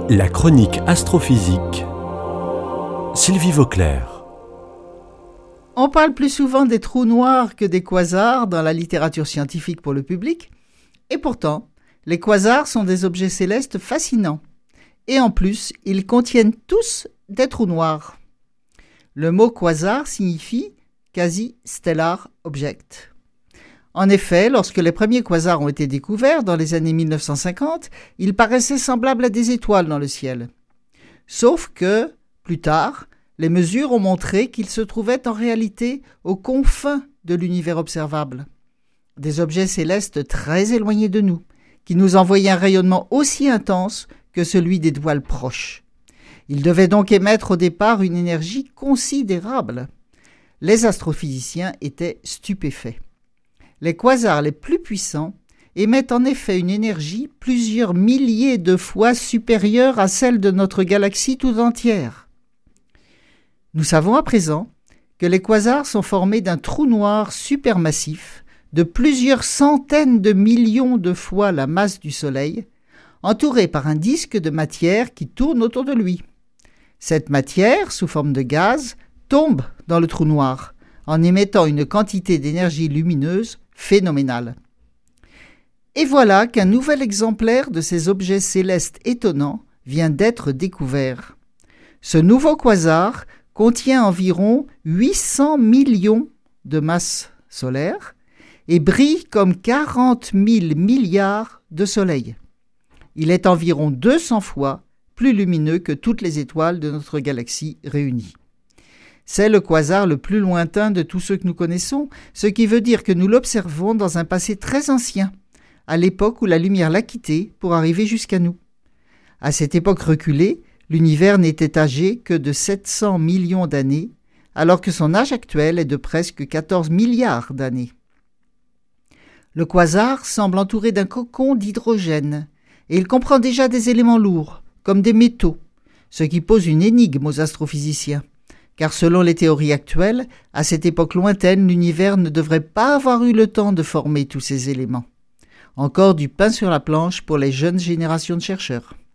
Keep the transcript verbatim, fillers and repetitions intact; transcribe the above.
La chronique astrophysique. Sylvie Vauclair. On parle plus souvent des trous noirs que des quasars dans la littérature scientifique pour le public, et pourtant, les quasars sont des objets célestes fascinants. Et en plus, ils contiennent tous des trous noirs. Le mot quasar signifie quasi-stellar object. En effet, lorsque les premiers quasars ont été découverts dans les années mille neuf cent cinquante, ils paraissaient semblables à des étoiles dans le ciel. Sauf que, plus tard, les mesures ont montré qu'ils se trouvaient en réalité aux confins de l'univers observable. Des objets célestes très éloignés de nous, qui nous envoyaient un rayonnement aussi intense que celui d'étoiles proches. Ils devaient donc émettre au départ une énergie considérable. Les astrophysiciens étaient stupéfaits. Les quasars les plus puissants émettent en effet une énergie plusieurs milliers de fois supérieure à celle de notre galaxie tout entière. Nous savons à présent que les quasars sont formés d'un trou noir supermassif de plusieurs centaines de millions de fois la masse du Soleil, entouré par un disque de matière qui tourne autour de lui. Cette matière, sous forme de gaz, tombe dans le trou noir, en émettant une quantité d'énergie lumineuse phénoménale. Et voilà qu'un nouvel exemplaire de ces objets célestes étonnants vient d'être découvert. Ce nouveau quasar contient environ huit cents millions de masses solaires et brille comme quarante mille milliards de soleils. Il est environ deux cents fois plus lumineux que toutes les étoiles de notre galaxie réunies. C'est le quasar le plus lointain de tous ceux que nous connaissons, ce qui veut dire que nous l'observons dans un passé très ancien, à l'époque où la lumière l'a quitté pour arriver jusqu'à nous. À cette époque reculée, l'univers n'était âgé que de sept cents millions d'années, alors que son âge actuel est de presque quatorze milliards d'années. Le quasar semble entouré d'un cocon d'hydrogène, et il comprend déjà des éléments lourds, comme des métaux, ce qui pose une énigme aux astrophysiciens. Car selon les théories actuelles, à cette époque lointaine, l'univers ne devrait pas avoir eu le temps de former tous ces éléments. Encore du pain sur la planche pour les jeunes générations de chercheurs.